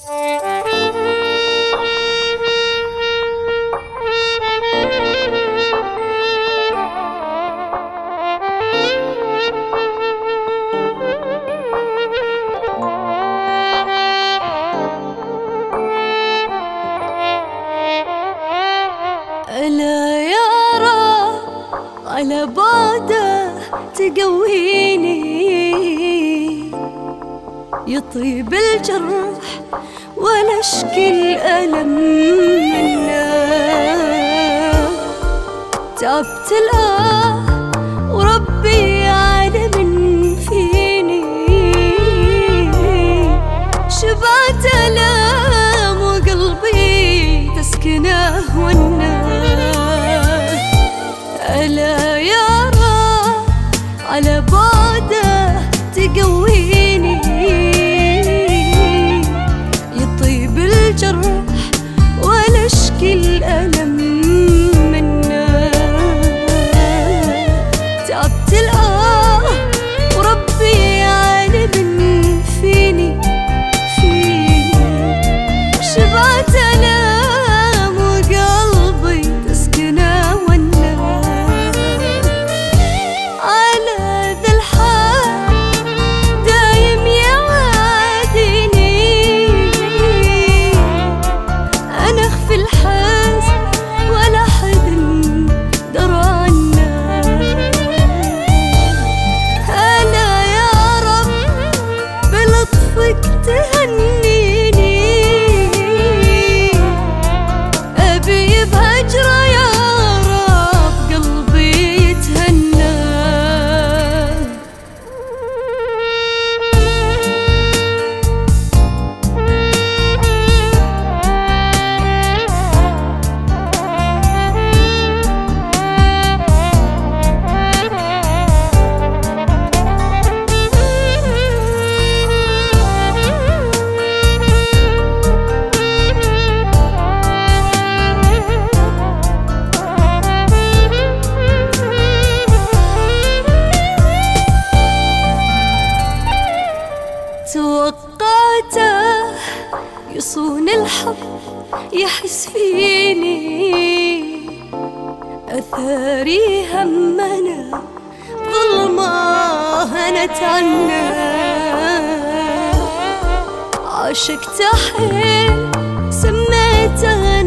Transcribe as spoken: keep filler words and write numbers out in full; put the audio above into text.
ألا يرى على بعده تقويني، يطيب الجرح ولا اشكي الألم منه. تعبت الآه وربي عالم فيني، شبعت ألام وقلبي تسكنه والنار. ألا يرى على بعده تقويني، يطيب الجرح ولا اشكي الألم منه. تعبت الآه وربي عالم فيني فيني، شبعت ألام وقلبي تسكنه والنار. على ذا الحال دايم يعاديني، أنا أخفي الحزن ولا حد درى عنه. ألا يا رب بلطفك تهنيني، أبي بهجرة يا رب قلبي يتهنى. توقعته يصون الحب يحس فيني، أثاري همنا ظلمة هنت عنا. عاشقت حيل سميته